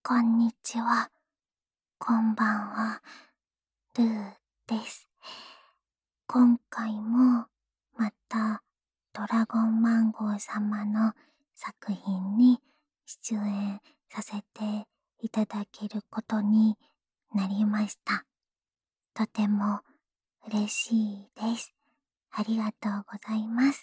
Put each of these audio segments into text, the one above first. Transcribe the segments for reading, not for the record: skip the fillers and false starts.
こんにちは。こんばんは。ルーです。今回もまたドラゴンマンゴー様の作品に出演させていただけることになりました。とても嬉しいです。ありがとうございます。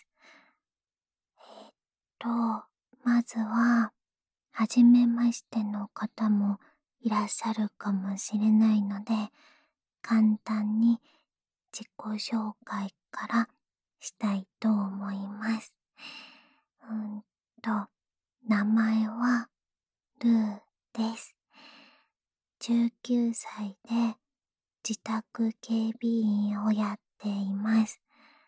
と、まずは、はじめましての方もいらっしゃるかもしれないので、簡単に自己紹介からしたいと思います。名前はルーです。19歳で自宅警備員をやっています。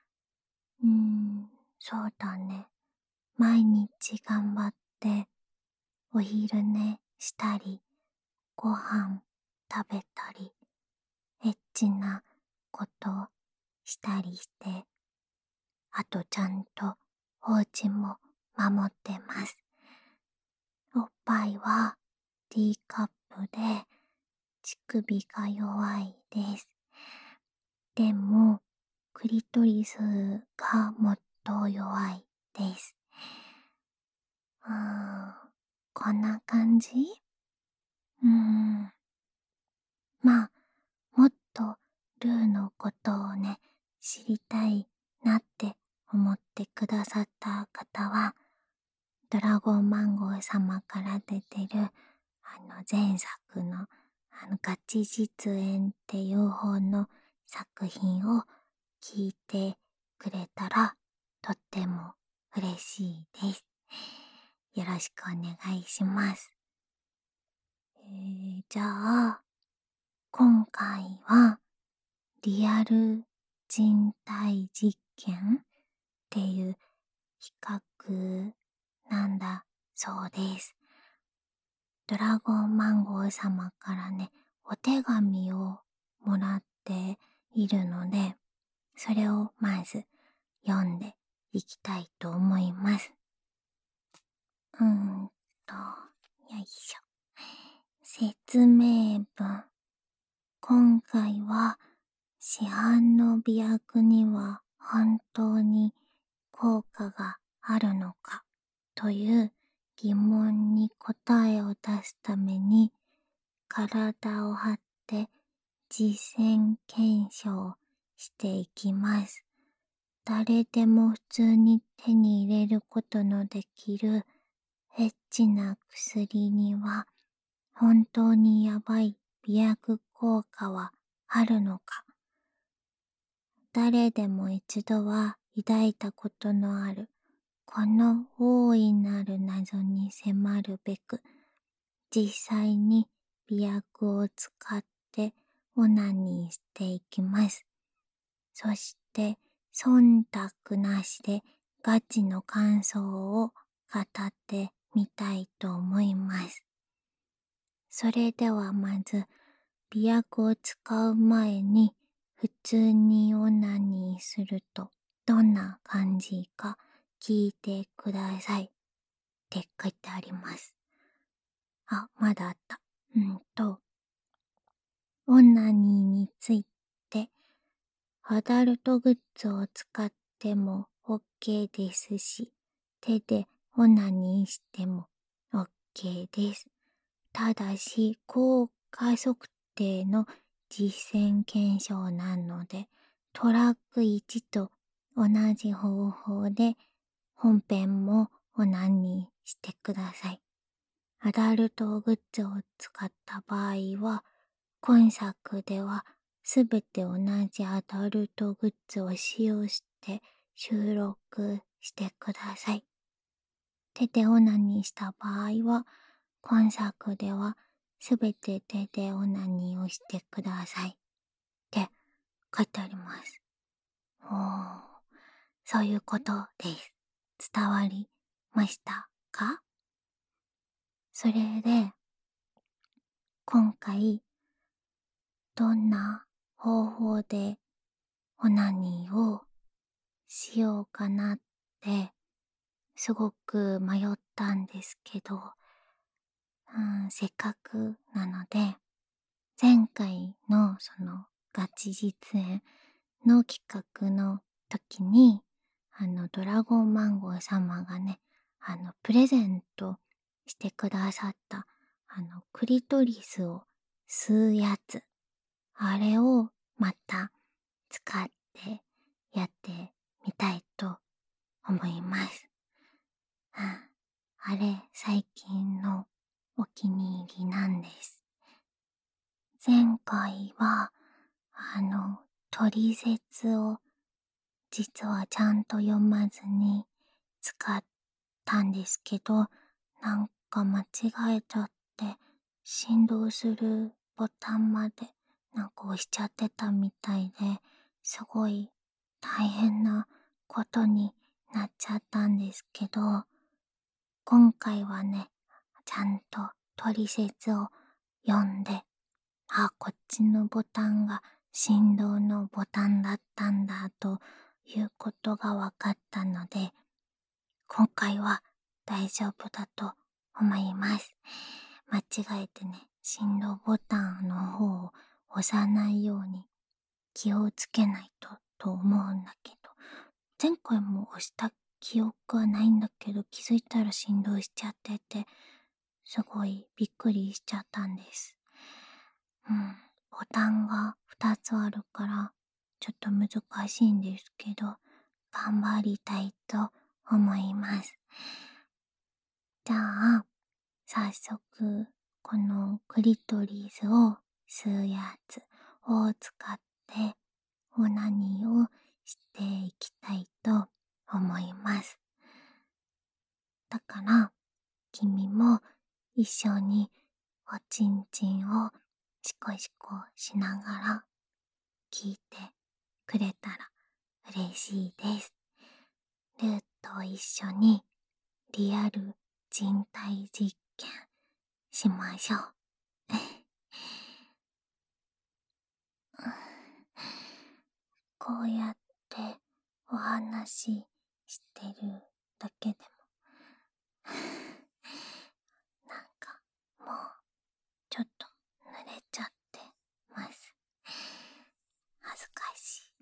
そうだね。毎日頑張ってお昼寝したり、ご飯食べたり、エッチなことしたりして、あとちゃんとお家も守ってます。おっぱいは D カップで乳首が弱いです。でも、クリトリスがもっと弱いです。こんな感じ？まあ、もっとルーのことをね、知りたいなって思ってくださった方は、ドラゴンマンゴー様から出てる、前作の、ガチ実演っていう方の作品を聞いてくれたら、とっても嬉しいです。よろしくお願いします。じゃあ、今回は、リアル人体実験っていう企画なんだそうです。ドラゴンマンゴー様からね、お手紙をもらっているので、それをまず読んでいきたいと思います。よいしょ。説明文。今回は市販の美薬には本当に効果があるのかという疑問に答えを出すために体を張って実践検証していきます。誰でも普通に手に入れることのできるエッチな薬には本当にやばい美薬効果はあるのか。誰でも一度は抱いたことのあるこの大いなる謎に迫るべく、実際に美薬を使ってオナニーしていきます。そして忖度なしでガチの感想を語ってみたいと思います。それではまず美薬を使う前に普通にオナニーするとどんな感じか聞いてくださいって書いてあります。あ、まだあった。オナニーについてアダルトグッズを使っても OK ですし、手でオナニーしても OK です。ただし、効果測定の実践検証なので、トラック1と同じ方法で本編もオナニーしてください。アダルトグッズを使った場合は、今作ではすべて同じアダルトグッズを使用して収録してください。手でオナニーした場合は、今作ではすべて手でオナニーをしてくださいって書いてあります。そういうことです。伝わりましたか？それで、今回、どんな方法でオナニーをしようかなってすごく迷ったんですけど、 せっかくなので、前回のそのガチ実演の企画の時に、ドラゴンマンゴー様がね、プレゼントしてくださった、クリトリスを吸うやつ、あれをまた使ってやってみたいと思います。あれ、最近のお気に入りなんです。前回は、トリセツを実はちゃんと読まずに使ったんですけど、なんか間違えちゃって振動するボタンまでなんか押しちゃってたみたいで、すごい大変なことになっちゃったんですけど、今回はね、ちゃんとトリセツを読んで、こっちのボタンが振動のボタンだったんだということが分かったので、今回は大丈夫だと思います。間違えてね、振動ボタンの方を押さないように気をつけないと思うんだけど、前回も押した記憶はないんだけど、気づいたら振動しちゃってて、すごいびっくりしちゃったんです。ボタンが2つあるから、ちょっと難しいんですけど、頑張りたいと思います。じゃあ、早速、このクリトリスを吸うやつを使って、オナニーをしていきたいと思います。だから、君も一緒におちんちんをシコシコしながら聞いてくれたら嬉しいです。ルーと一緒にリアル人体実験しましょう。こうやってお話ししてるだけでもなんかもうちょっと濡れちゃってます。恥ずかしい。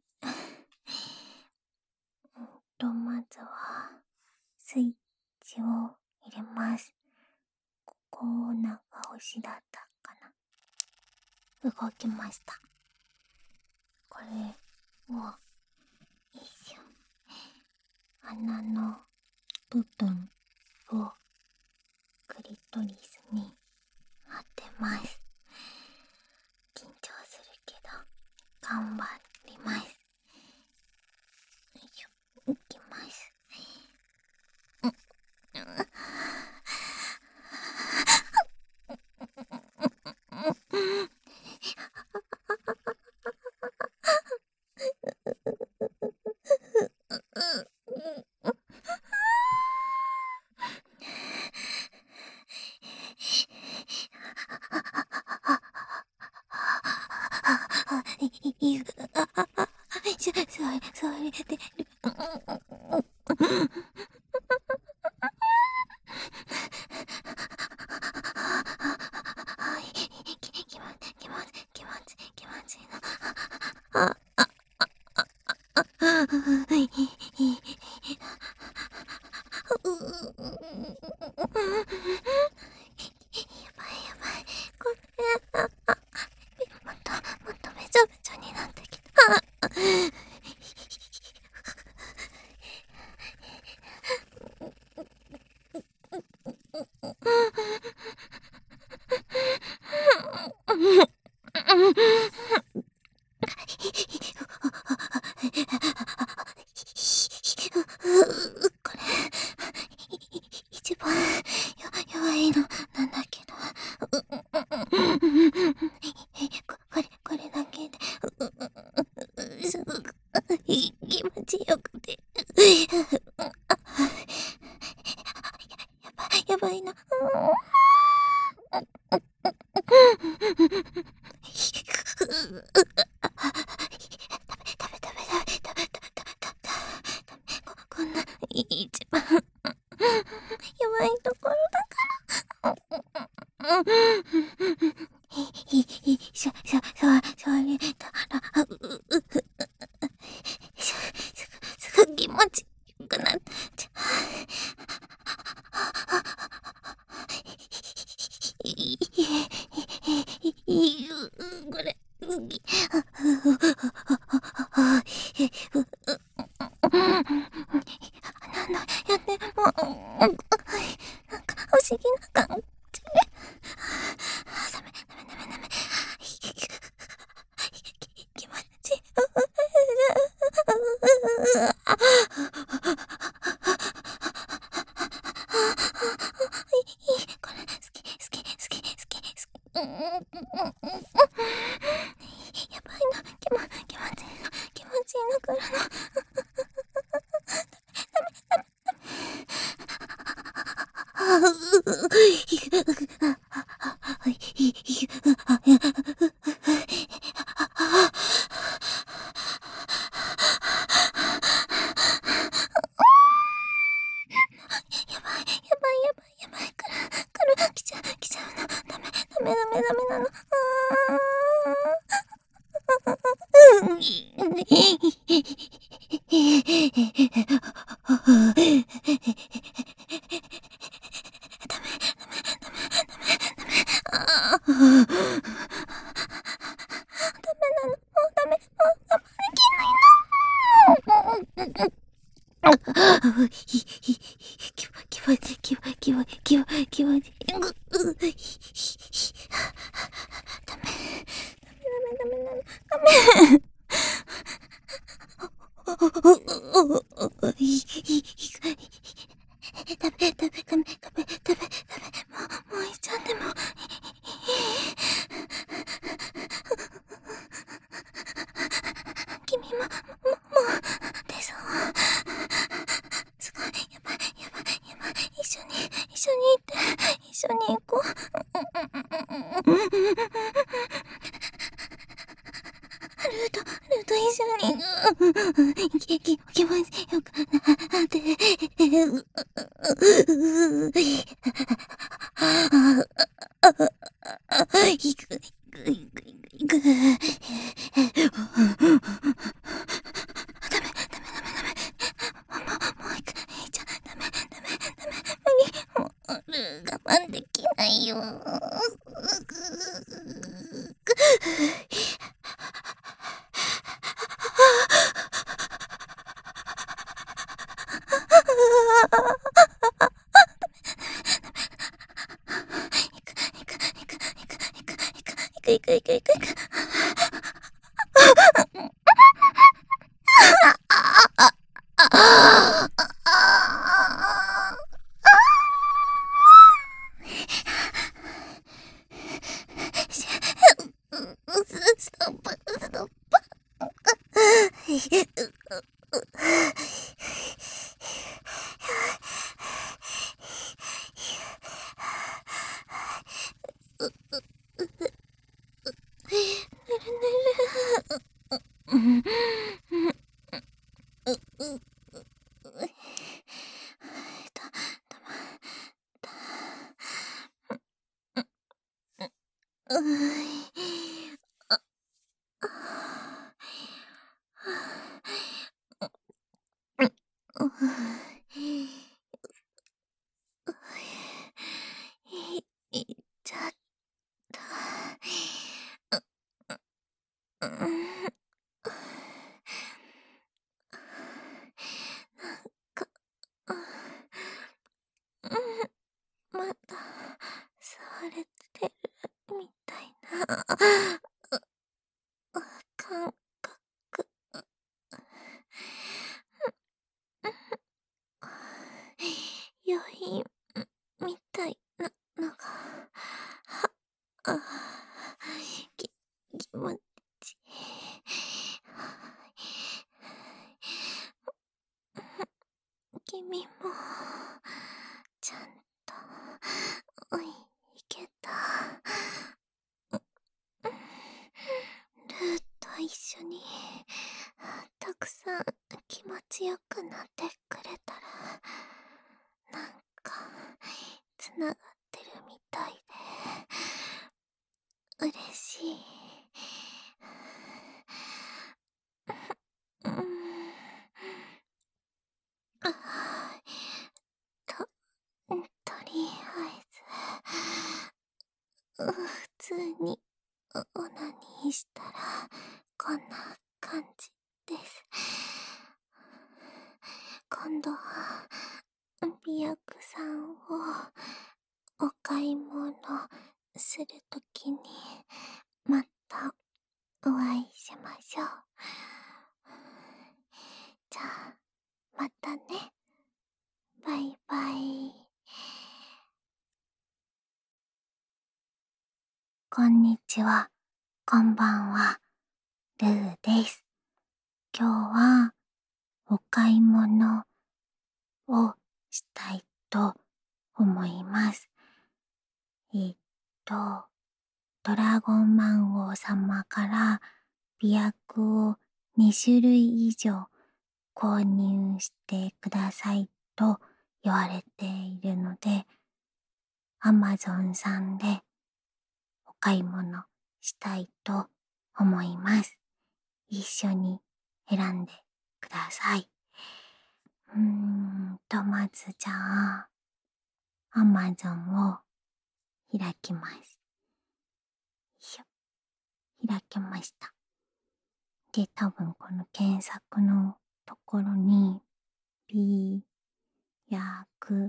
まずはスイッチを入れます。ここ長押しだったかな。動きました。これをよいしょ、穴の部分をクリトリスに当てます。緊張するけど頑張ります。よいしょ、いきます。それで気持ちいいな。これ、もっとべちょべちょになってきた。これ、一番弱いのなんだけど。これだけですごく気持ちよくて。やばいな。こんな一番やばいところだから。 それたら、すぐ気持ちよくなっちゃう。これ、やってもう、なんか不思議な感じ。ダメ。気持ち。これ、好き。やばいな、気持ちいいの来るの。やばい、来ちゃうの。ダメなの。気持ちいい。ダメ。食べ。もういっちゃっても。君もう出そう。すごい、やばい。一緒に行こう。ルート一緒に。気持ちよくなって。行く。ダメ。もう行く。ダメ。無理。もう、我慢できないよ。行く。ストップ。いっちゃった。まだ触れてるみたいな感覚。余韻みたいなのが、あ、気持ちいい。君も、ちゃんと、けた。ルーと一緒に、たくさん気持ちよくなってくれたら、なんか、つながってるみたいで。 普通にオナニーしたらこんな感じです。今度は美薬さんをお買い物するときにまたお会いしましょう。じゃあまたね。バイバイ。こんにちは、こんばんは、ルーです。今日はお買い物をしたいと思います。えっと、ドラゴンマン王様から美薬を2種類以上購入してくださいと言われているので、アマゾンさんでお買い物したいと思います。一緒に選んでください。まずじゃあ、アマゾンを開きます。よいしょ。開けました。で、多分この検索のところに、美薬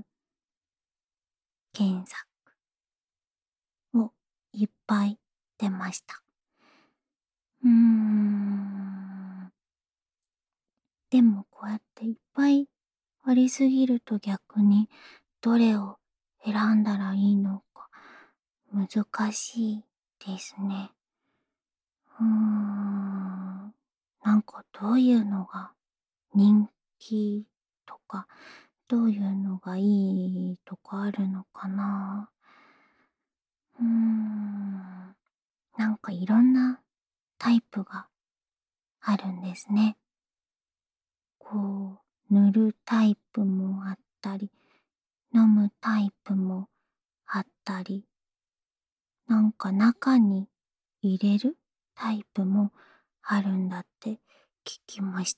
検索をいっぱい出ました。でもこうやっていっぱいありすぎると逆にどれを選んだらいいのか難しいですね。なんかどういうのが人気とか、どういうのがいいとかあるのかな。なんかいろんなタイプがあるんですね。こう、塗るタイプもあったり、飲むタイプもあったり、なんか中に入れるタイプもあるんだって聞きました。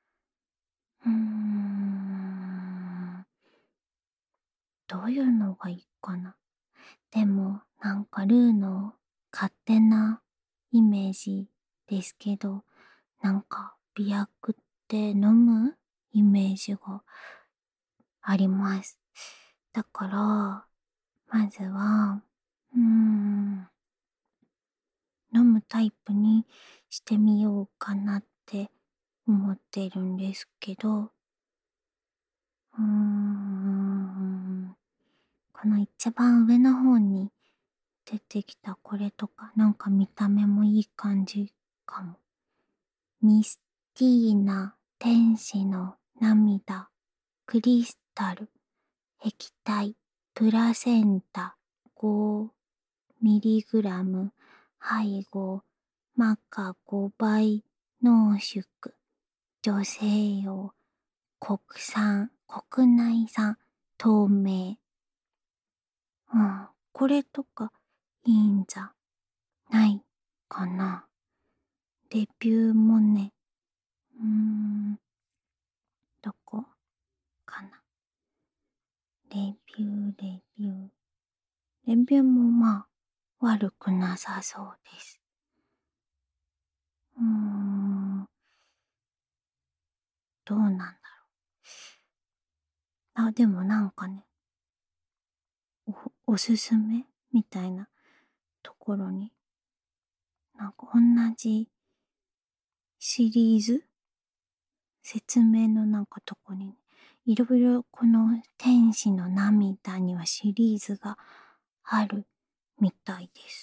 どういうのがいいかな。でもなんかルーの勝手なイメージですけど、なんか美薬って飲むイメージがあります。だから、まずは、飲むタイプにしてみようかなって思ってるんですけど、この一番上の方に出てきたこれとか、なんか見た目もいい感じかも。ミスティーナ天使の涙クリスタル液体プラセンタ 5mg 配合マカ5倍濃縮女性用国内産透明。これとかいいんじゃないかな。レビューもね、どこかな。レビュー。レビューもまあ悪くなさそうです。どうなんだろう。でもなんかね、おすすめみたいなところに、なんか同じシリーズ説明のなんかとこに、ね、いろいろこの天使の涙にはシリーズがあるみたいです。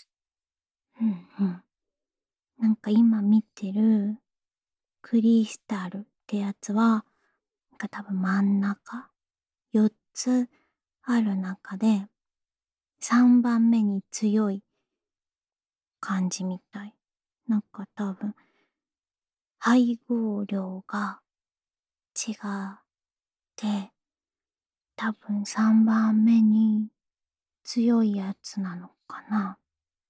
なんか今見てるクリスタルってやつは、なんか多分真ん中4つある中で3番目に強い感じみたい。なんか多分配合量が違って多分3番目に強いやつなのかな。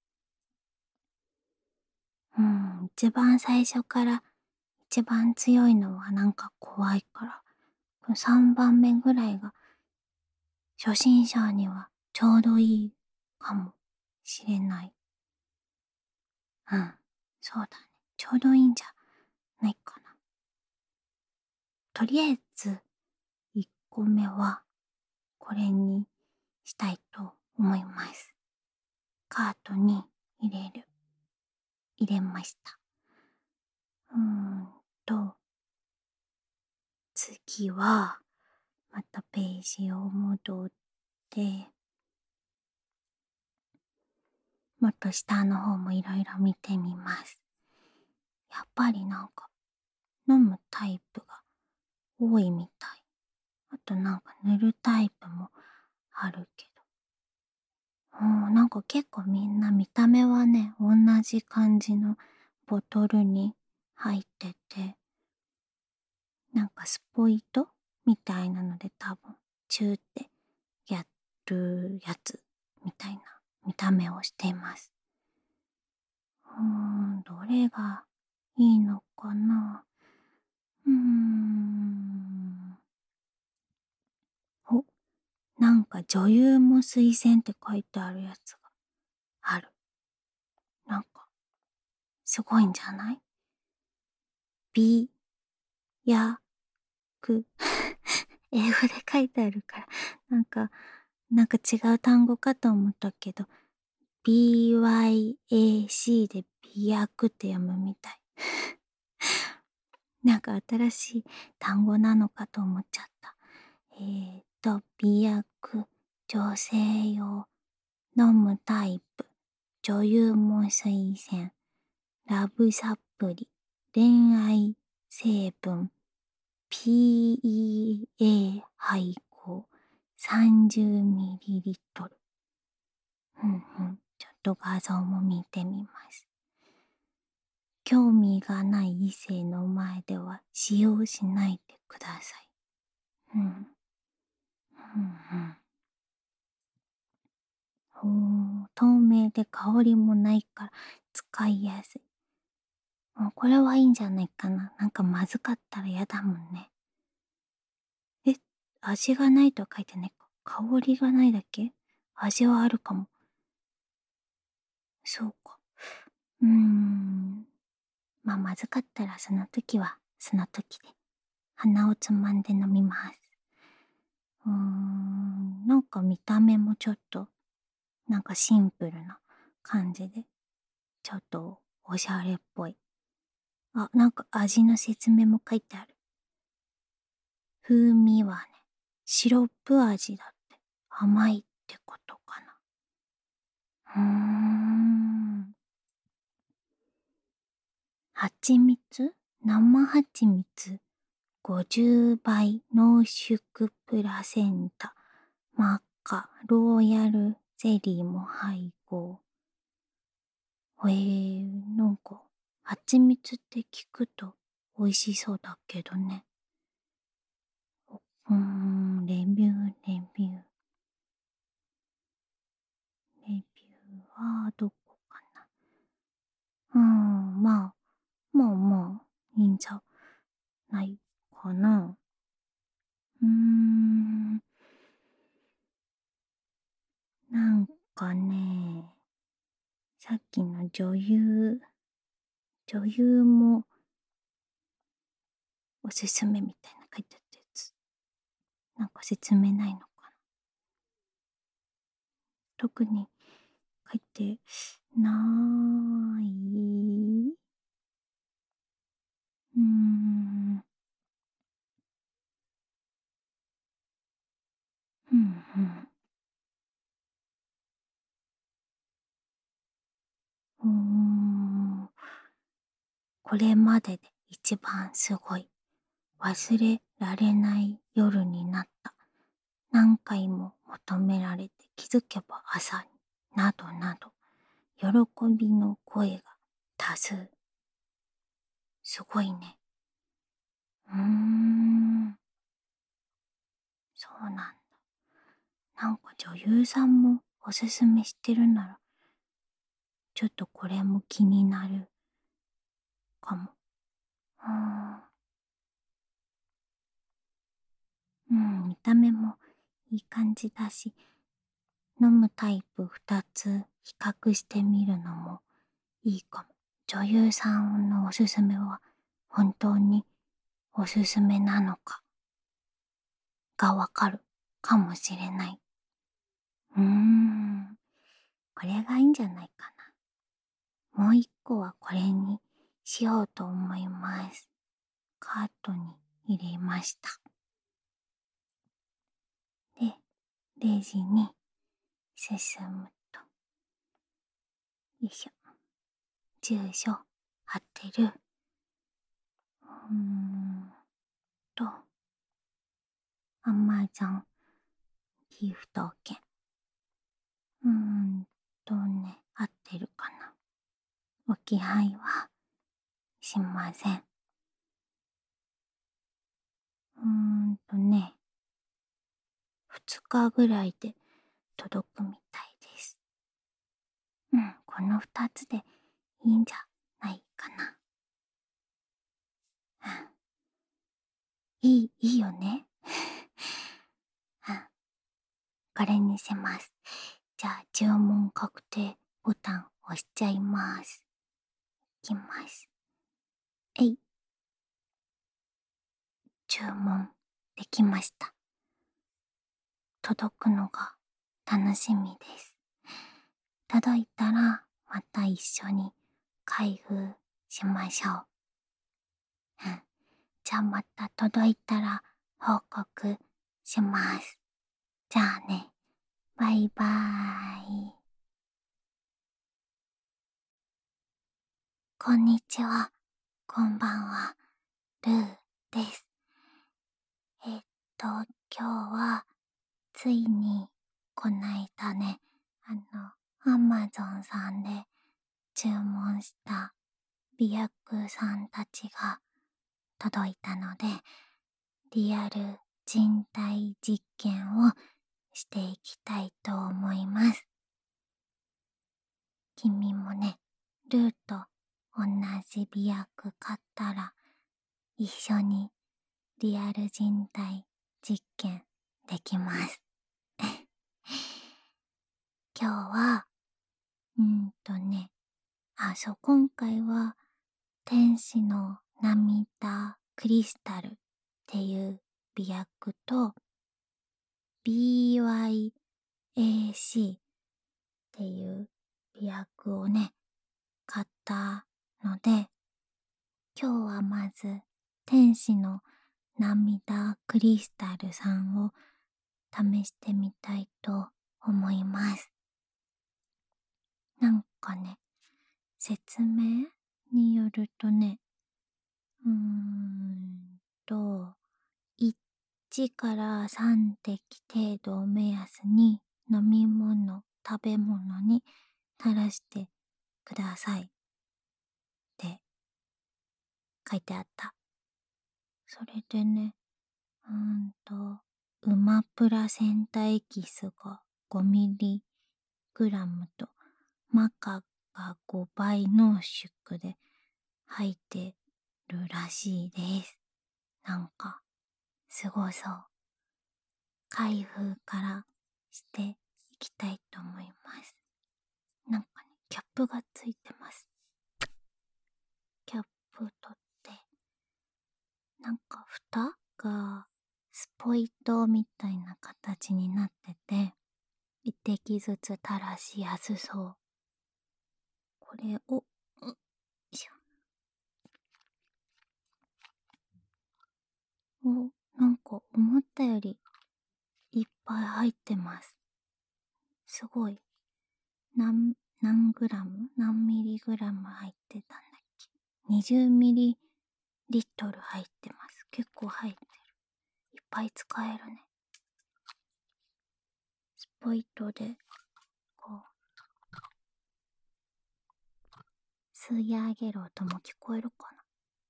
一番最初から一番強いのはなんか怖いから、この3番目ぐらいが初心者にはちょうどいいかもしれない。うん、そうだね。ちょうどいいんじゃないかな。とりあえず、1個目は、これにしたいと思います。カートに入れました。と、次は、またページを戻って、もっと下の方もいろいろ見てみます。やっぱりなんか、飲むタイプが多いみたい。あとなんか塗るタイプもあるけど。なんか結構みんな見た目はね、同じ感じのボトルに入ってて、なんかスポイトみたいなので多分、チューってやるやつみたいな見た目をしています。どれがいいのかな。お、なんか女優も推薦って書いてあるやつがある。なんか、すごいんじゃない？美薬英語で書いてあるから、なんか違う単語かと思ったけど、BYAC で美薬って読むみたい。なんか新しい単語なのかと思っちゃった。美薬、女性用、飲むタイプ、女優も推薦、ラブサプリ、恋愛成分、PEA 配合、30ml。ちょっと画像も見てみます。興味がない異性の前では使用しないでください。うん。うんうん。透明で香りもないから使いやすい。これはいいんじゃないかな。なんかまずかったら嫌だもんね。え、味がないとは書いてないか。香りがないだけ？味はあるかも。そうか。まあまずかったらその時はその時で鼻をつまんで飲みます。なんか見た目もちょっとなんかシンプルな感じでちょっとおしゃれっぽい。あ、なんか味の説明も書いてある。風味はね、シロップ味だって。甘いってことかな。蜂蜜、生蜂蜜、50倍濃縮プラセンタ、マッカ、ローヤルゼリーも配合。なんか、蜂蜜って聞くと美味しそうだけどね。レビューはどこかな。まあ、いいんじゃないかな。なんかね、さっきの女優もおすすめみたいな書いてあったやつ。なんか説明ないのかな。特に書いてない。うーん。うんうん。うーん。これまでで一番すごい。忘れられない夜になった。何回も求められて気づけば朝に。などなど。喜びの声が多数。すごいね。そうなんだ。なんか女優さんもおすすめしてるなら、ちょっとこれも気になるかも。見た目もいい感じだし、飲むタイプ2つ比較してみるのもいいかも。女優さんのおすすめは本当におすすめなのかがわかるかもしれない。これがいいんじゃないかな。もう一個はこれにしようと思います。カートに入れました。で、レジに進むと、よいしょ。住所貼ってる。と、Amazon ギフト券。合ってるかな。置き配はしません。2日ぐらいで届くみたいです。この2つでいいんじゃないかな。いいよね。これにします。じゃあ注文確定ボタン押しちゃいます。いきます。注文できました。届くのが楽しみです。届いたらまた一緒に開封しましょう。じゃあまた届いたら報告します。じゃあね、バイバーイ。こんにちは、こんばんは、ルーです。今日はついにこないだね、Amazon さんで注文した美薬さんたちが届いたので、リアル人体実験をしていきたいと思います。君もね、ルーと同じ美薬買ったら一緒にリアル人体実験できます。今日は、今回は天使の涙クリスタルっていう美薬と BYAC っていう美薬をね、買ったので、今日はまず天使の涙クリスタルさんを試してみたいと思います。なんかね、説明によるとね、1から3滴程度を目安に飲み物、食べ物に垂らしてくださいって書いてあった。それでね、ウマプラセンタエキスが 5mg とマカが5倍濃縮で入ってるらしいです。なんかすごそう。開封からしていきたいと思います。なんかね、キャップがついてます。キャップ取って、なんか蓋がスポイトみたいな形になってて、一滴ずつ垂らしやすそう。これを、なんか思ったよりいっぱい入ってます。すごい。何グラム何ミリグラム入ってたんだっけ？ 20 ミリリットル入ってます。結構入ってる。いっぱい使えるね。スポイトで、こう、吸い上げる音も聞こえるかな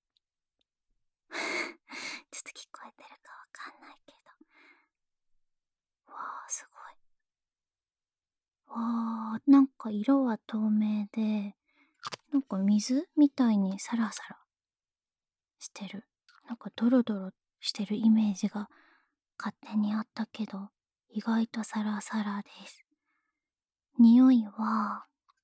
ちょっと聞こえてるかわかんないけど。わー、すごい。わー、なんか色は透明で、なんか水みたいにサラサラしてる。なんかドロドロしてるイメージが勝手にあったけど、意外とサラサラです。 匂いは、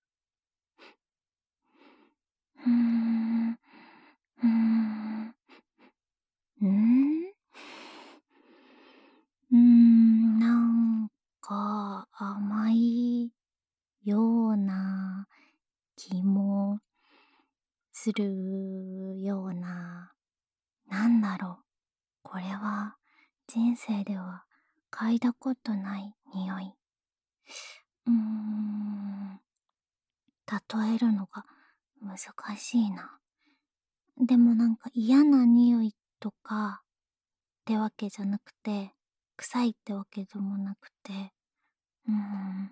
うーん、うーん、うーん、なんか甘いような気もするような、なんだろう。これは人生では嗅いだことない匂い。うーん、例えるのが難しいな。でもなんか嫌な匂いとかってわけじゃなくて、臭いってわけでもなくて、うーん、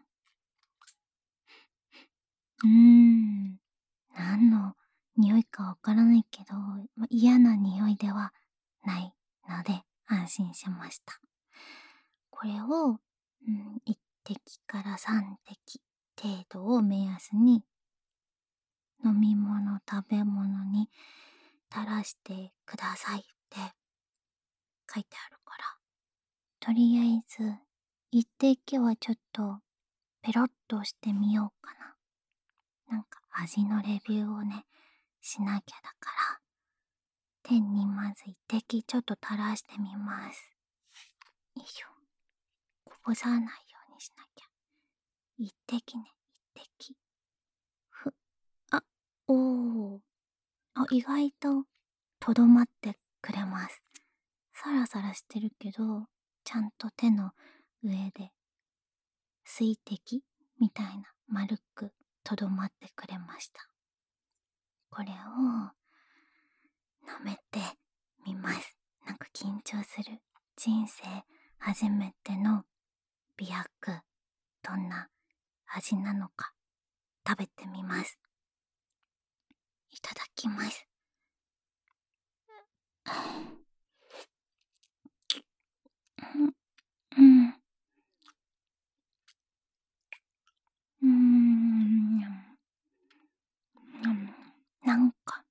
何の匂いかわからないけど、嫌な匂いではないので安心しました。これを、1滴から3滴程度を目安に飲み物、食べ物に垂らしてくださいって書いてあるから、とりあえず1滴はちょっとペロッとしてみようかな。なんか味のレビューをね、しなきゃだから、天にまず1滴ちょっと垂らしてみます。よいしょ。こぼさないようにしなきゃ。1滴ね、1滴。あ、おー。意外ととどまってくれます。サラサラしてるけど、ちゃんと手の上で水滴みたいな丸くとどまってくれました。これを舐めてみます。なんか緊張する。人生初めての美薬、どんな味なのか食べてみます。いただきます。うん。うーん。なんか、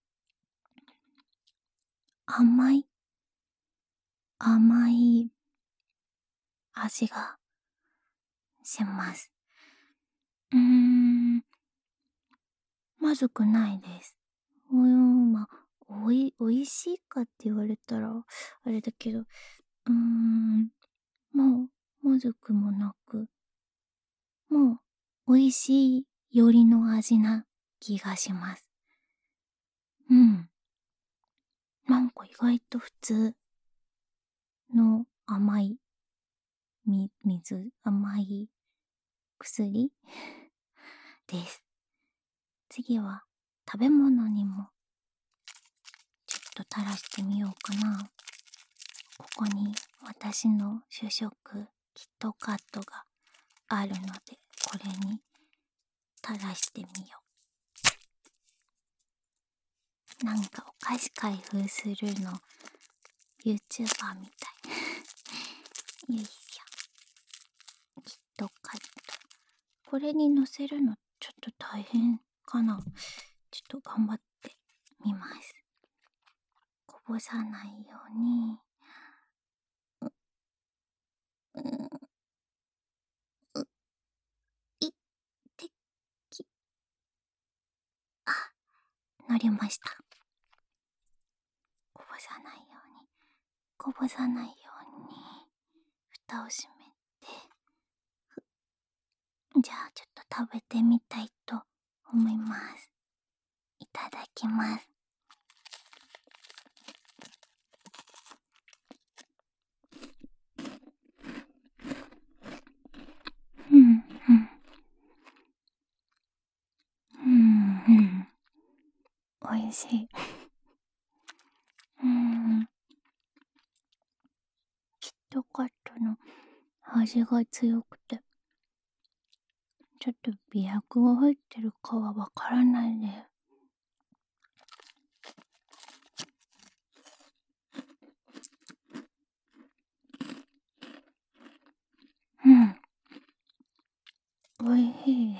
甘い、甘い味がします。まずくないです。おいしいかって言われたら、あれだけど、もまずくもなく、もう、美味しいよりの味な気がします。うん。なんか意外と普通の甘い甘い薬です。次は食べ物にもちょっと垂らしてみようかな。ここに私の主食キットカットがあるので、これに垂らしてみよう。なんかお菓子開封するの YouTuber みたい。よいしょ。キットカット。これに乗せるのちょっと大変かな。ちょっと頑張ってみます。こぼさないように。う、う、う、いってき、乗りました。こぼさないように、こぼさないように、蓋を閉めて、じゃあちょっと食べてみたいと思います。いただきます。うん、うん、うん、おいしい。キットカットの味が強くて、ちょっと美薬が入ってるかはわからないです。おいしい。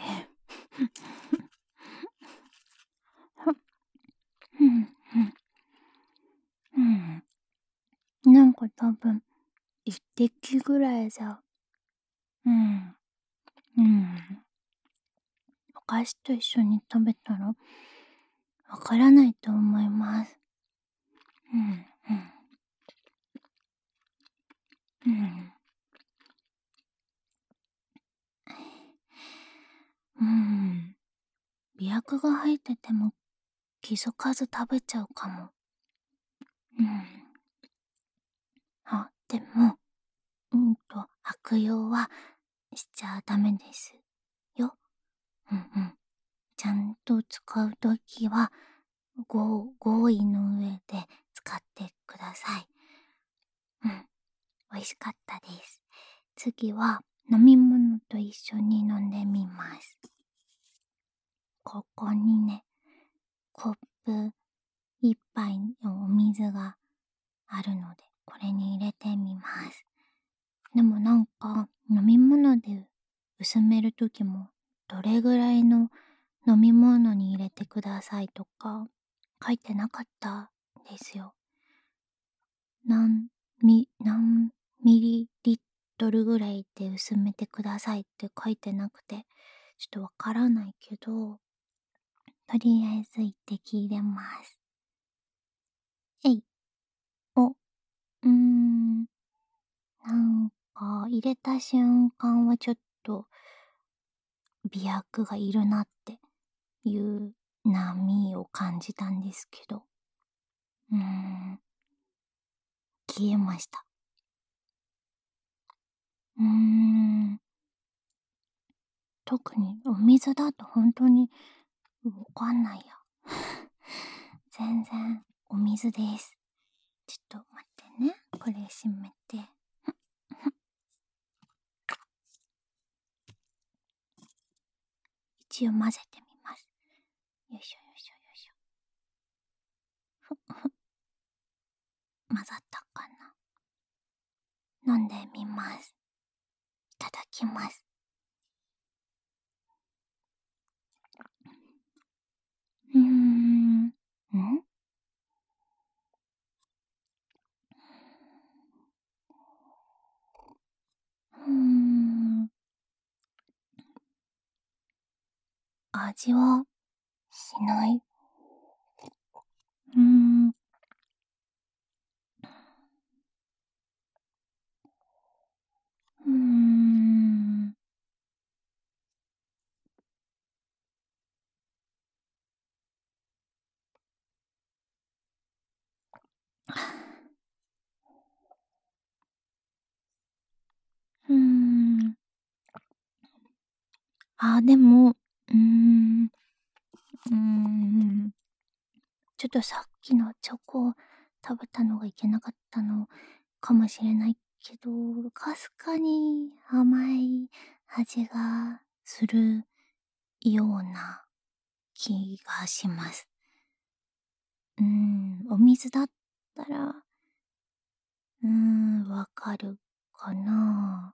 うん、うん、なんか多分、一滴ぐらいじゃ、うん、 菓子と一緒に食べたらわからないと思います。媚薬が入ってても気づかず食べちゃうかも。でも、悪用はしちゃダメですよ。ちゃんと使うときは、合意の上で使ってください。美味しかったです。次は飲み物と一緒に飲んでみます。ここにね、コップ一杯のお水があるので、これに入れてみます。でもなんか、飲み物で薄めるときも、どれぐらいの飲み物に入れてくださいとか、書いてなかったんですよ。何ミリリットルぐらいで薄めてくださいって書いてなくて、ちょっとわからないけど、とりあえず一滴入れます。お、なんか入れた瞬間はちょっと媚薬がいるなっていう波を感じたんですけど、消えました。特にお水だと本当にわかんないや。全然お水です。ちょっと待ってね。これ閉めて。一応混ぜてみます。よいしょよいしょよいしょ。混ざったかな。飲んでみます。いただきます。味はしない。でも、ちょっとさっきのチョコを食べたのがいけなかったのかもしれないけど、かすかに甘い味がするような気がします。お水だったら、わかるかな。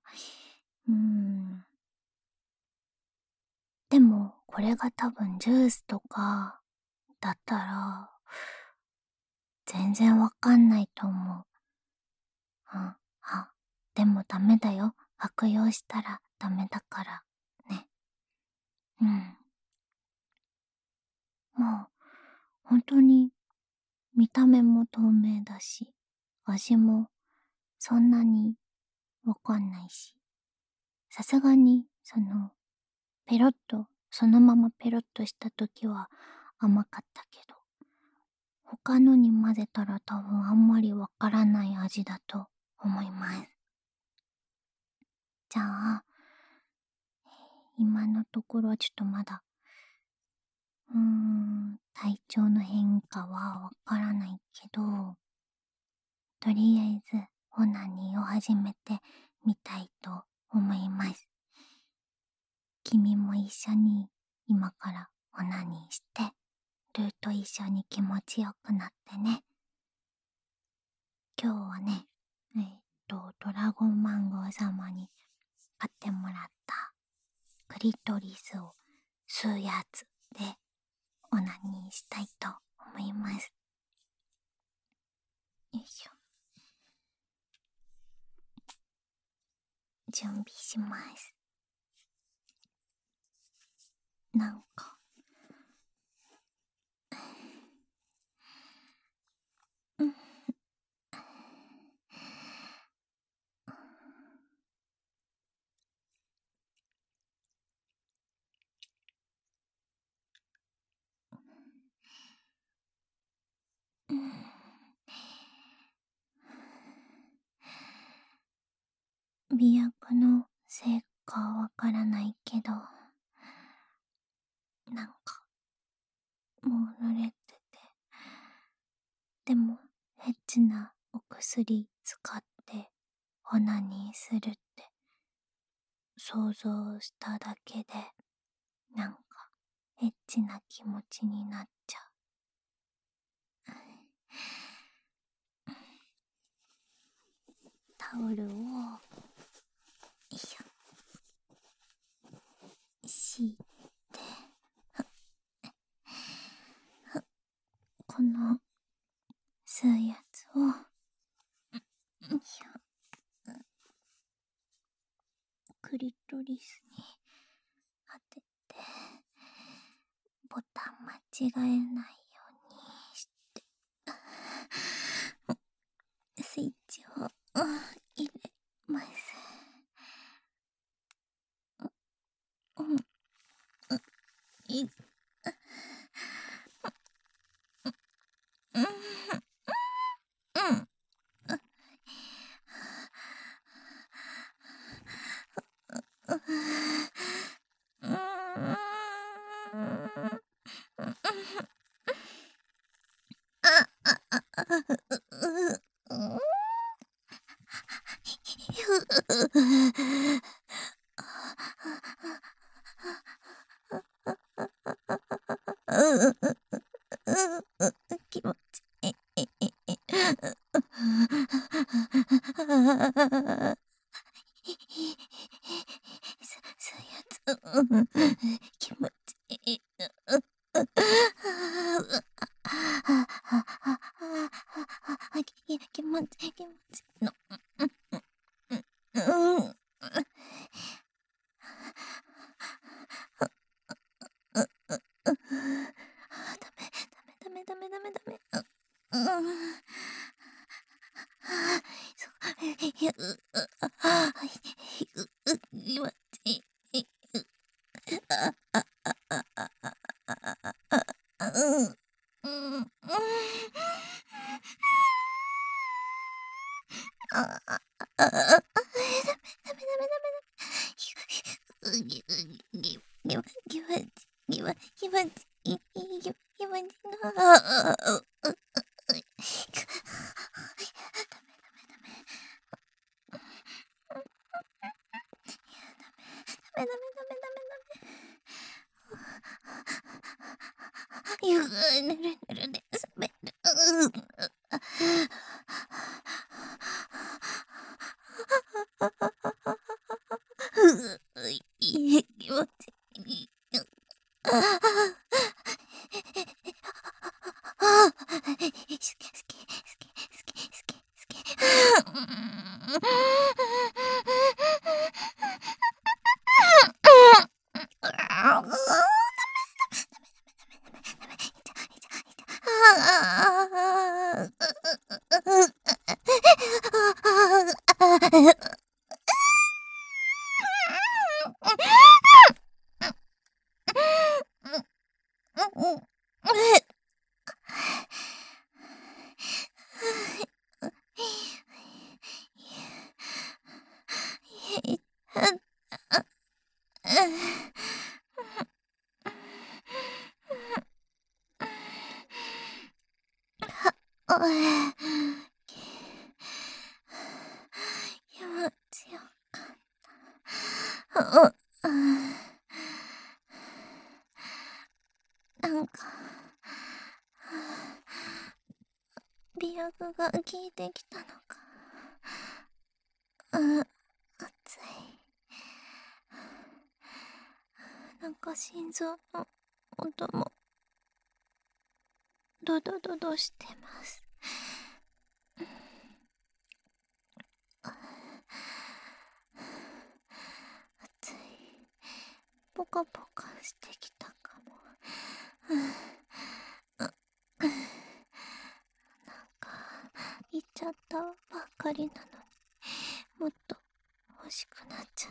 でも、これが多分ジュースとかだったら、全然わかんないと思う。でもダメだよ。悪用したらダメだからね。もう、本当に見た目も透明だし、味もそんなにわかんないし、さすがに、ペロッと、そのままペロッとした時は甘かったけど、他のに混ぜたら多分あんまりわからない味だと思います。じゃあ、今のところはちょっとまだ、体調の変化はわからないけど、とりあえずオナニーを始めてみたいと思います。君も一緒に今からオナニーして、ルーと一緒に気持ちよくなってね。今日はね、ドラゴンマンゴー様に買ってもらったクリトリスを吸うやつでオナニーしたいと思います。よいしょ。準備します。なん媚薬のせいかわからないけど、なんか、もう濡れてて。でも、エッチなお薬使ってオナニーするって想像しただけで、なんか、エッチな気持ちになっちゃう。タオルを、よいしょ、敷いて、この、吸うやつを、よいしょ、クリトリスに当てて、ボタン間違えないようにして、スイッチを入れます。うん、い、うん、うん、うん、気持ちいい。そういうやつ、気持ちいい。気持ちいいの。うん。ダメ。そう、気持ちいい。うん。うん。ダメ。気持ちいい。気持ちの。ダメ。ぬるね、滑る。いい気持ちいい。気持ちよかった。なんか、媚薬が効いてきたのか。熱い。なんか心臓の音もドドドドしてます。熱い。ポカポカしてきたかも。なんか言っちゃったばっかりなのに、もっと欲しくなっちゃ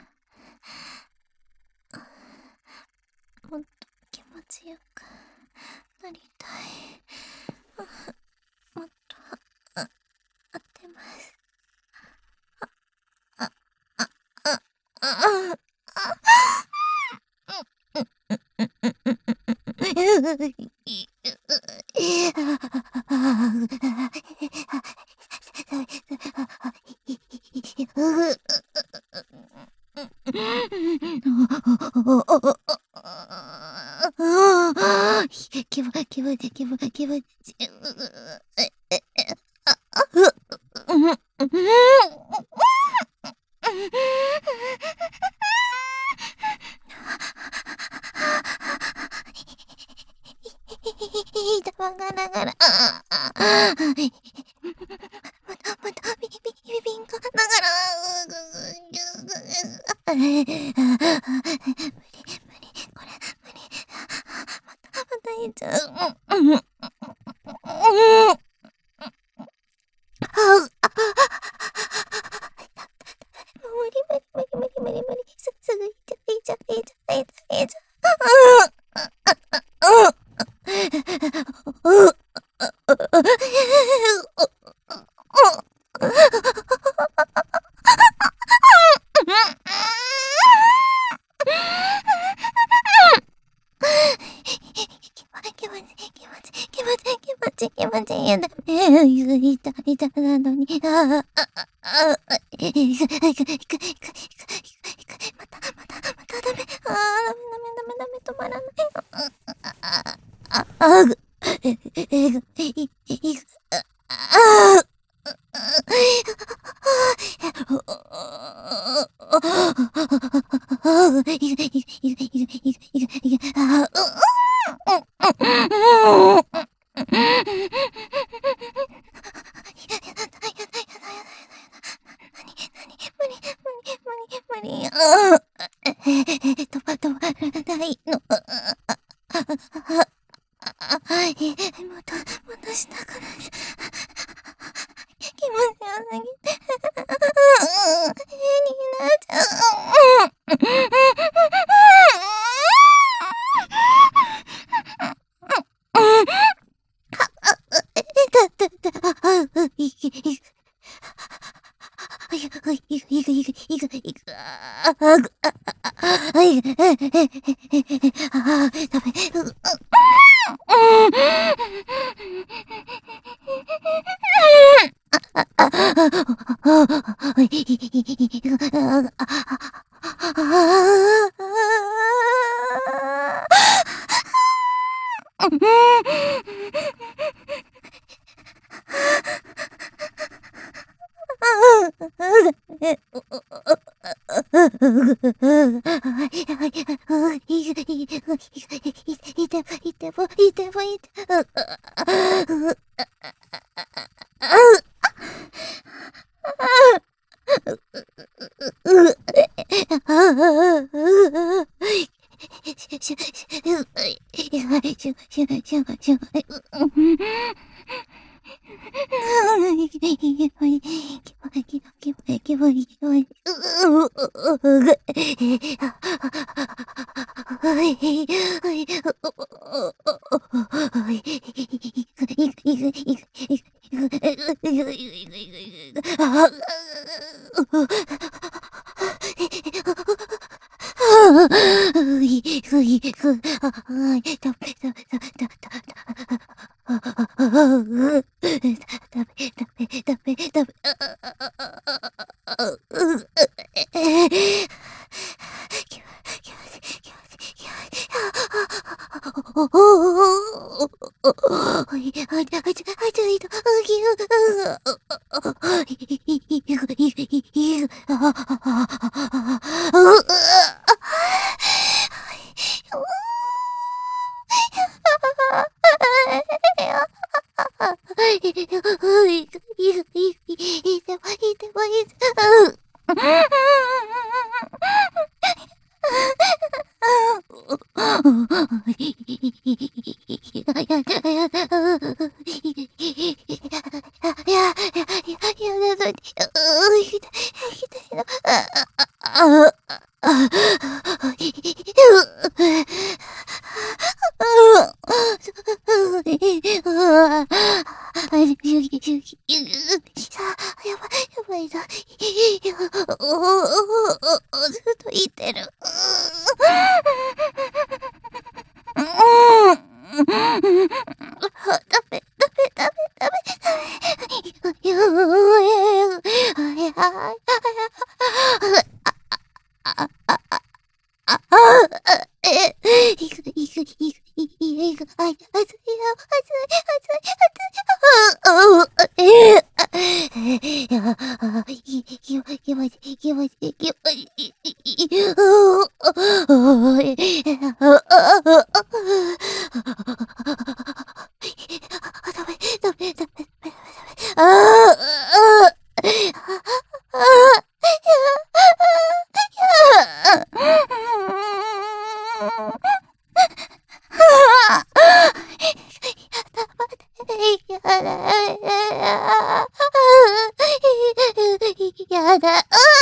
う。もっと気持ちよくなりたい。もっと当てます。 わがながら、また、ビビンコながら、無理、これ、無理、また言っちゃう。無理、すぐ行っちゃ気持ちいいやだ。いたなのに。またダメ。ダメ、止まらない。無理。止まらないの。戻したくなる。気持ちよすぎて。になっちゃう。ずっと言ってる。 メ、ダメ。やだ。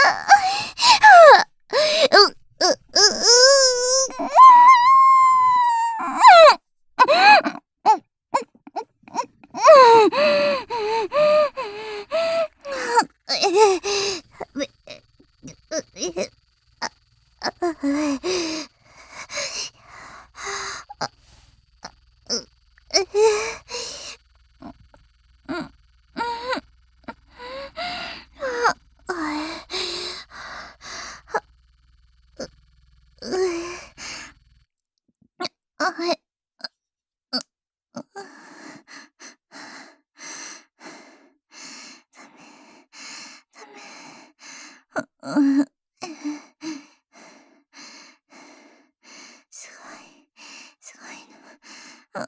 すごい、すごいの。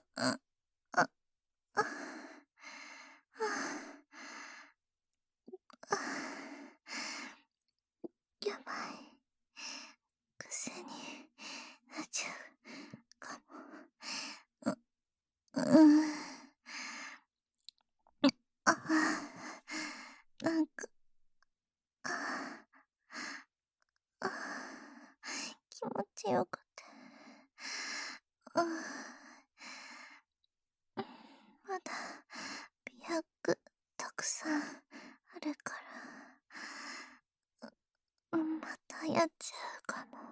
やばい。癖になっちゃうかも。なんか、気持ちよくて。まだ美白たくさんあるから、またやっちゃうかも。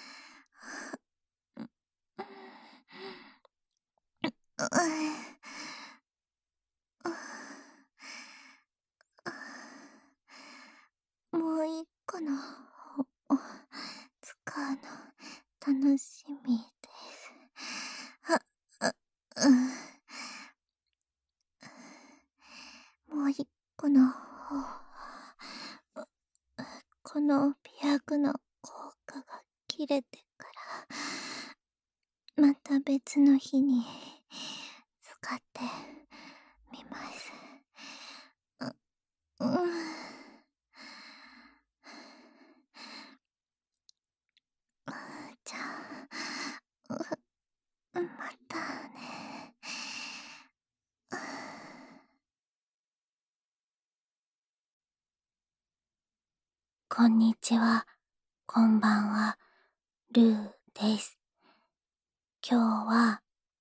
もう一個の方を使うの楽しみです。もう一個の方、この美白の効果が切れてからまた別の日に使ってみます。じゃあ、またね。こんにちは、こんばんは、ルーです。今日は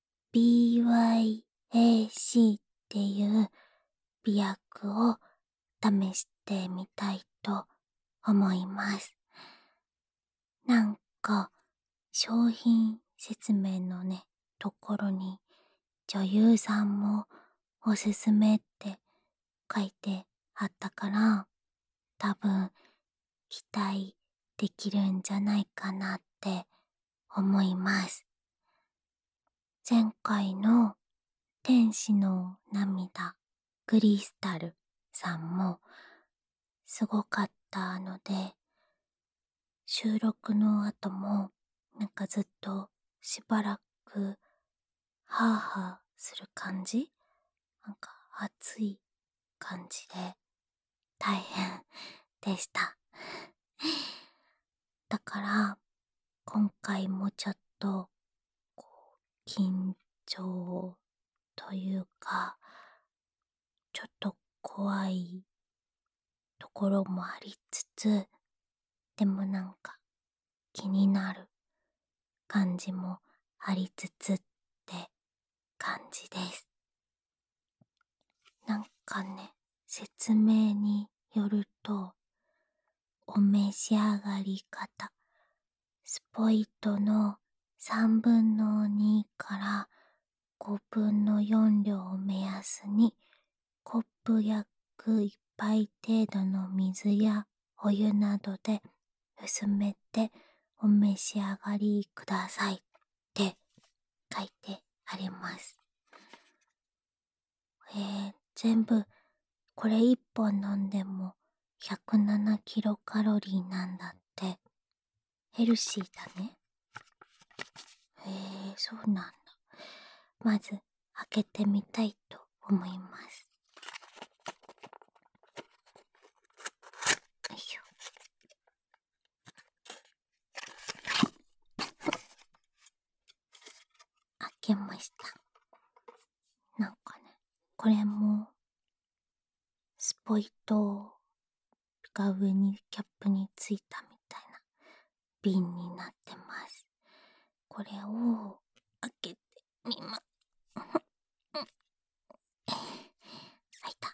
BYAC っていう美薬を試してみたいと思います。なんか商品説明のね、ところに女優さんもおすすめって書いてあったから、多分期待できるんじゃないかなって思います。前回の天使の涙クリスタルさんもすごかったので、収録の後もなんかずっとしばらくハーハーする感じ、なんか熱い感じで大変でした。だから今回もちょっとこう緊張というか、ちょっと怖いところもありつつ、でもなんか気になる感じもありつつって感じです。なんかね、説明によると、お召し上がり方、スポイトの3分の2から分の4量を目安に、コップ約1杯程度の水やお湯などで薄めてお召し上がりくださいって書いてあります。全部これ1本飲んでも107キロカロリーなんだって。ヘルシーだね。そうなんだ。まず開けてみたいと思います。よいしょ。開けました。なんかね、これもスポイトが上にキャップについたみたいな瓶になってます。これを開けてみま開いた。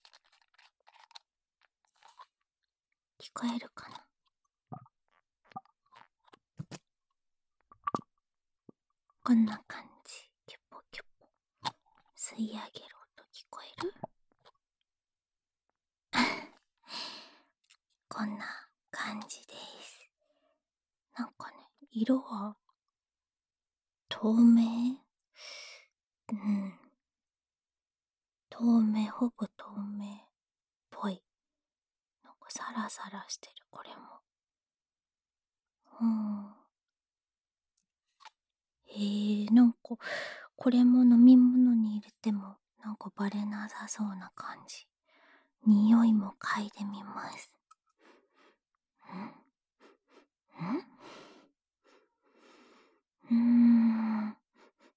聞こえるかな。こんな感じ。キュポキュポ吸い上げる音聞こえる？こんな感じです。なんかね、色は透明？うん。透明、ほぼ透明っぽい。なんかサラサラしてる、これも。なんか、これも飲み物に入れても、なんかバレなさそうな感じ。匂いも嗅いでみます。んんん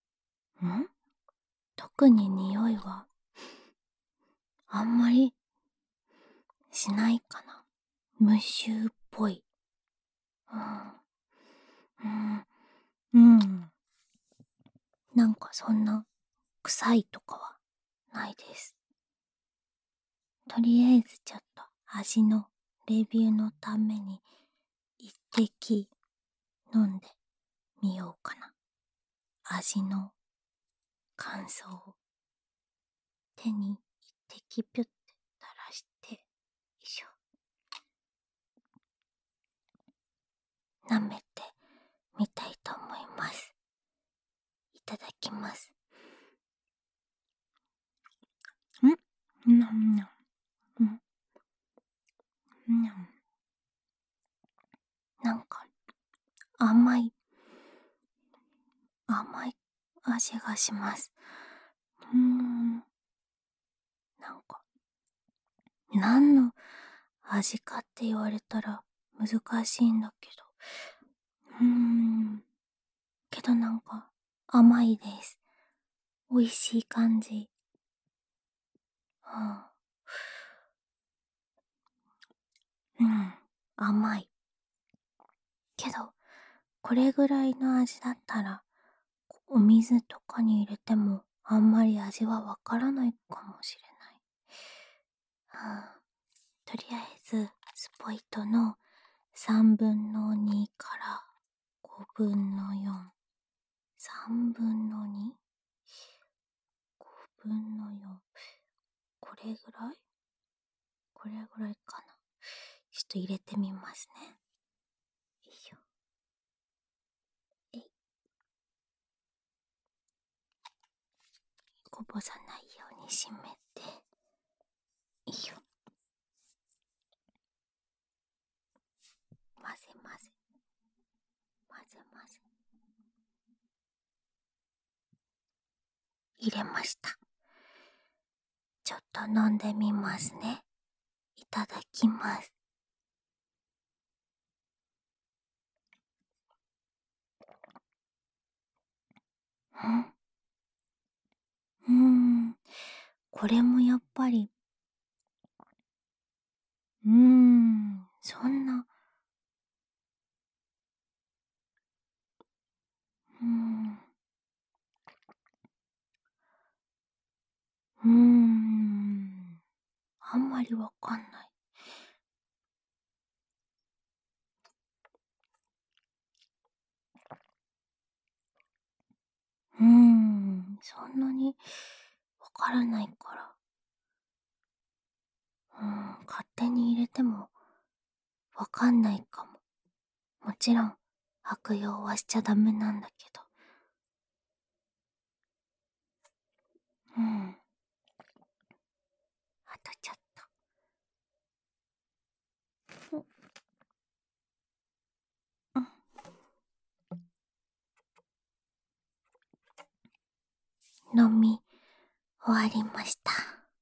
特に匂いは、あんまりしないかな。無臭っぽい。なんかそんな臭いとかはないです。とりあえずちょっと味のレビューのために一滴飲んでみようかな。味の感想を手に一滴ピュッて垂らして、よいしょ。舐めてみたいと思います。いただきます。なんか甘い味がします。なんか何の味かって言われたら難しいんだけど、けどなんか甘いです。美味しい感じ。甘い。けど、これぐらいの味だったら、お水とかに入れてもあんまり味はわからないかもしれない。とりあえず、スポイトの3分の2から5分の4。3分の 2？5 分の4。これぐらい？これぐらいかな。ちょっと入れてみますね。よいしょ。こぼさないように閉めて。よいしょ。混ぜ混ぜ。混ぜ混ぜ。入れました。ちょっと飲んでみますね。いただきます。これもやっぱり、そんな、あんまりわかんない。 そんなにわからないから。勝手に入れてもわかんないかも。もちろん悪用はしちゃダメなんだけど。あとちょっと。飲み終わりました。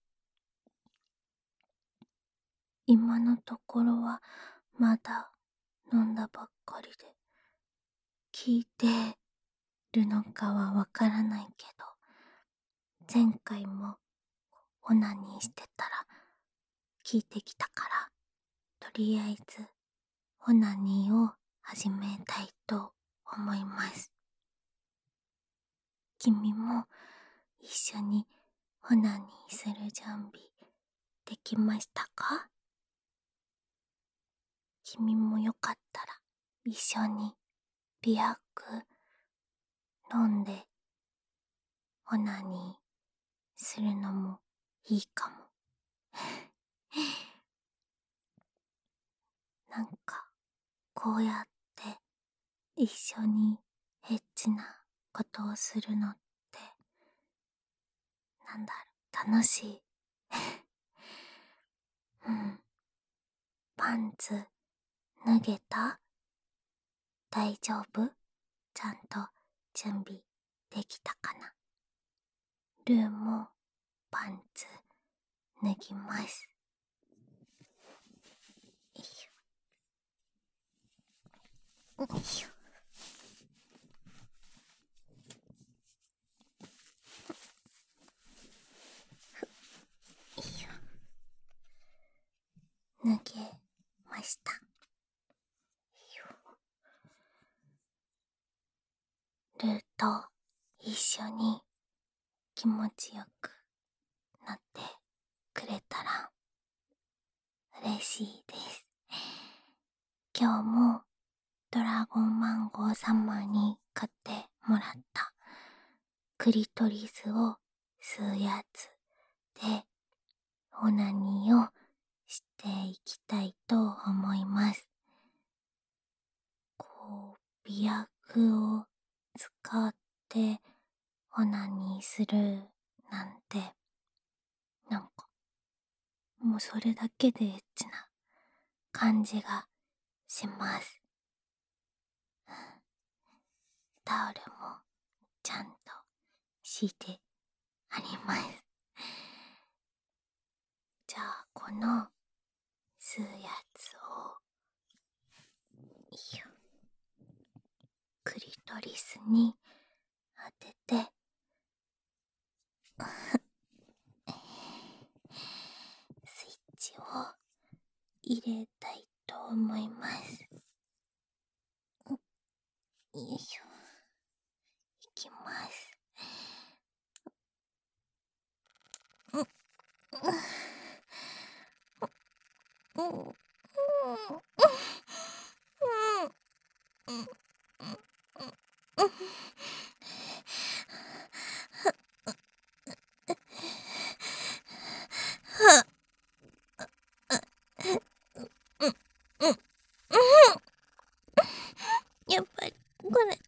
今のところはまだ飲んだばっかりで、効いてるのかはわからないけど、前回もオナニーしてたら効いてきたから、とりあえずオナニーを始めたいと思います。君も一緒にオナニーする準備できましたか？君もよかったら一緒にビアク飲んでオナニーするのもいいかも。なんかこうやって一緒にエッチなことをするのって楽しい。パンツ脱げた？大丈夫？ちゃんと準備できたかな？ルーもパンツ脱ぎます。よいしょ。よいしょ。脱げました。ルーと一緒に気持ちよくなってくれたら嬉しいです。今日もドラゴンマンゴー様に買ってもらったクリトリスを吸うやつでオナニーをしていきたいと思います。美薬を使ってオナニーするなんて、もうそれだけでエッチな感じがします。タオルもちゃんと敷いてあります。じゃあこの吸うやつをクリトリスに当ててスイッチを入れたいと思います。よいしょ。いきます。やっぱりこれ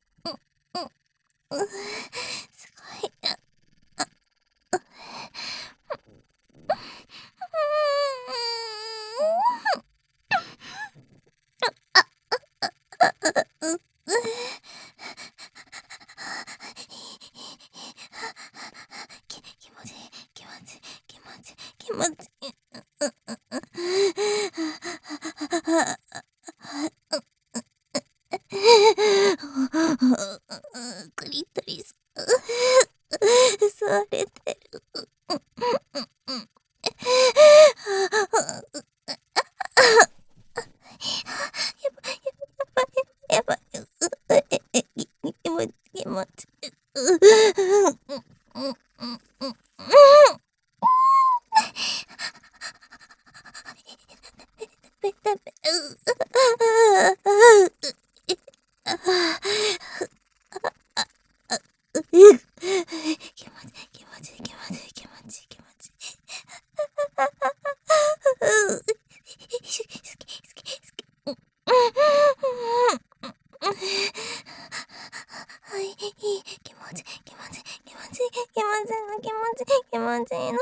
すごいな。気持ちいい気持ちいい気持ちいい気持ちいい。クリトリス吸われてる。やばい気持ち気持ち。 気持ちいい気持ちいい気持ちいい気持ちいい気持ちいい気持ちいい。はい、いい気持ちいい気持ちいい気持ちいい気持ちいい気持ちいいの気持ちいい気持ちいいの。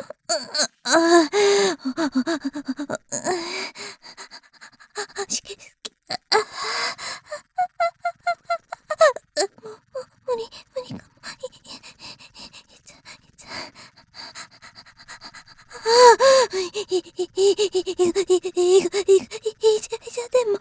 無理かも。でも。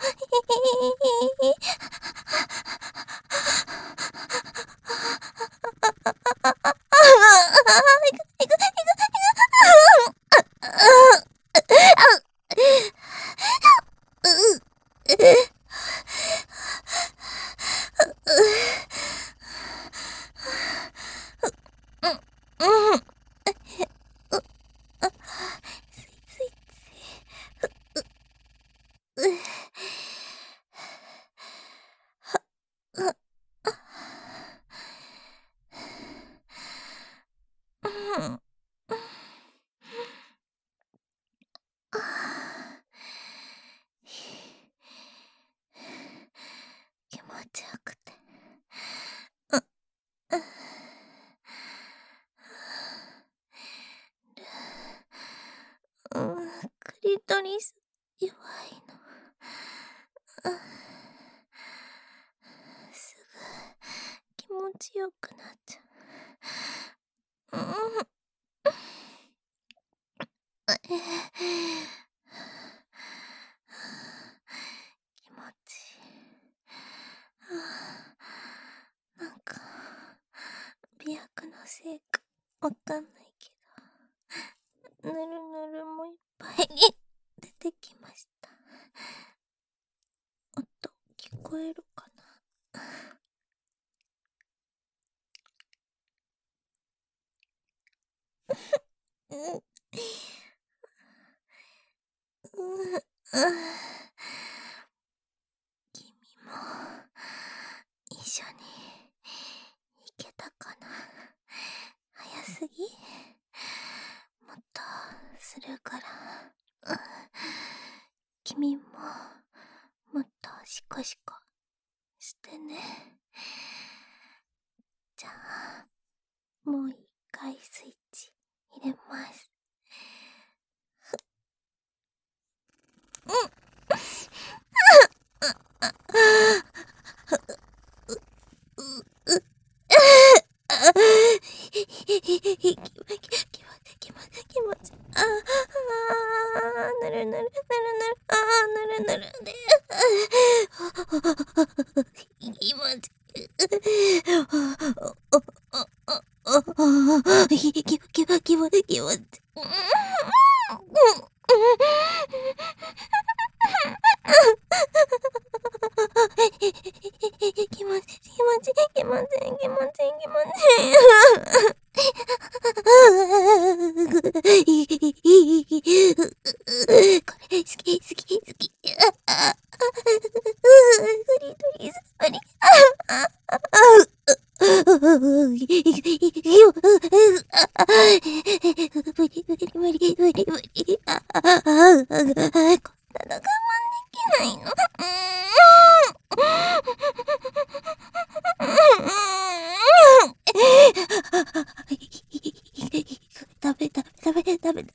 気持ちよくて。クリトリス弱いの。すぐ気持ちよくなっちゃう。気持ちいい。なんか美薬のせいかわかんないけど、ぬるぬるもいっぱい出てきました。音聞こえるかな。君も一緒に行けたかな。早すぎ？もっとするから。君ももっとシコシコしてね。じゃあもう一回スイッチ入れます。気持ち。ぬるぬるぬるぬる。ぬるぬるで。気持ち。気持ち。これ好き。クリトリス無理。無理。こんなの我慢できないの。ダメ。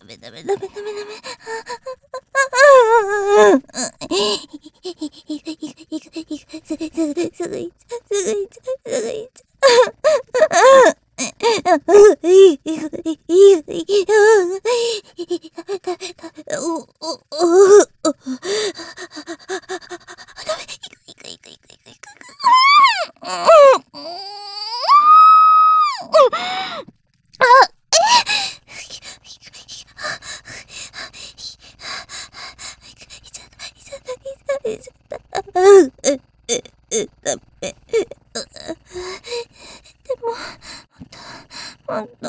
すぐいっちゃもっと。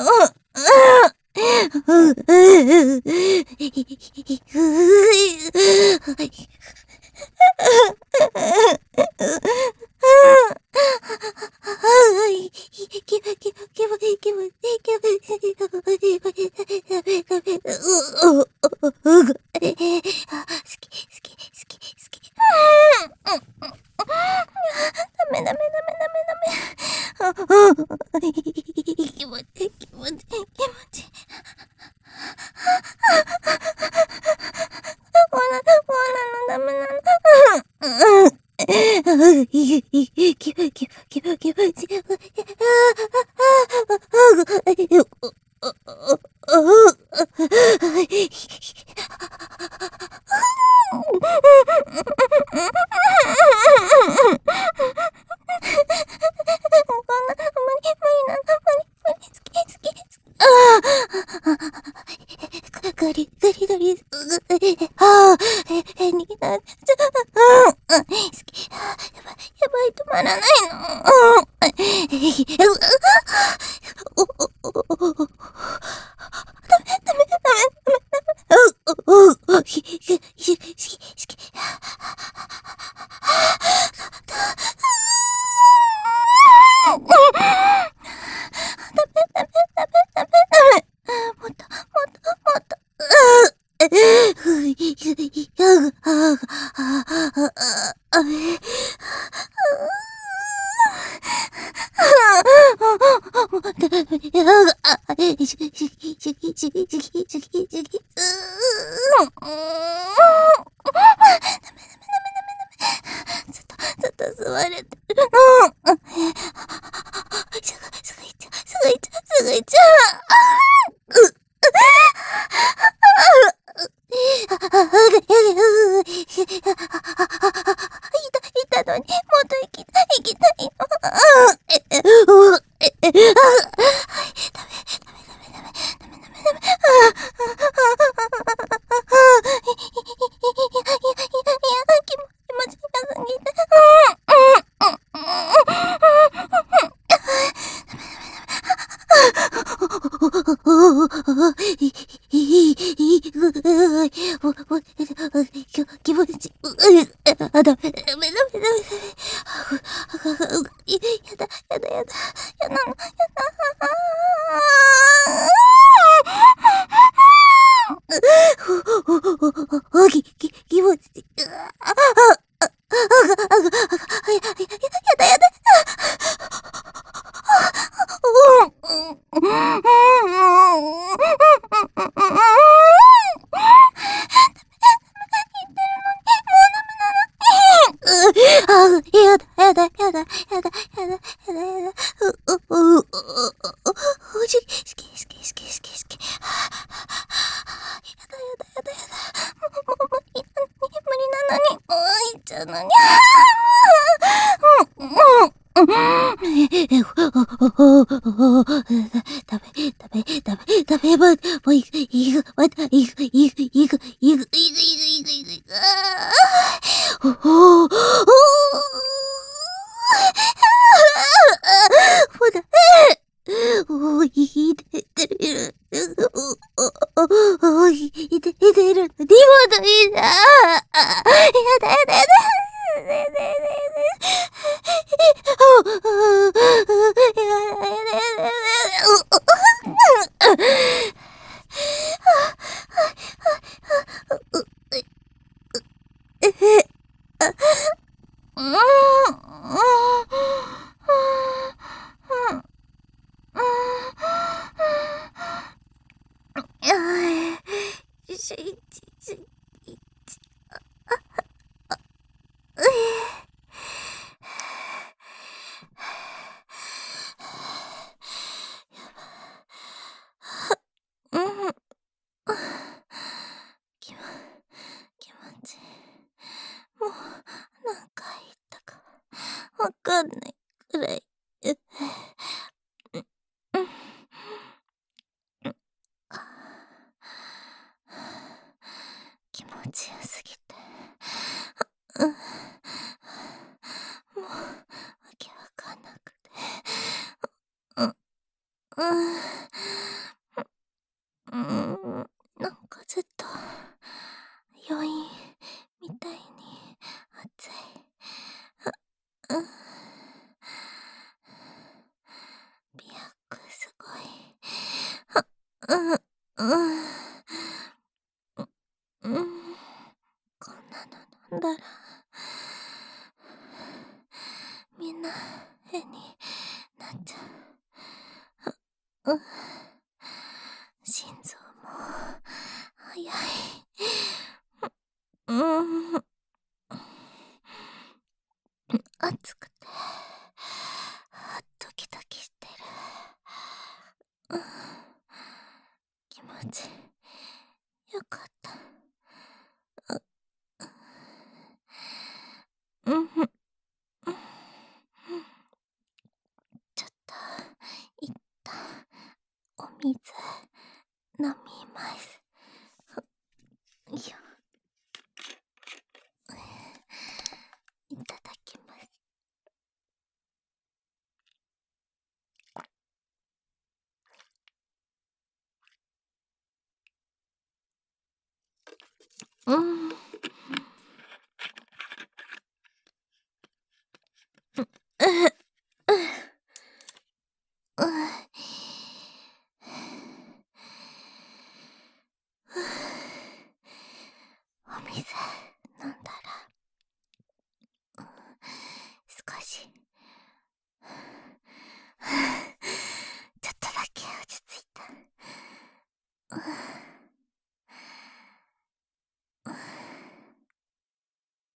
うん、うん、うん、こんなの飲んだら、みんな変になっちゃう。うん、心臓も、早い。うん、暑くて、ドキドキしてる。うん、気持ち、よかった。うん、ちょっと、いったお水、飲みます。よいしょ。いただきます。うん。お水飲んだら、少し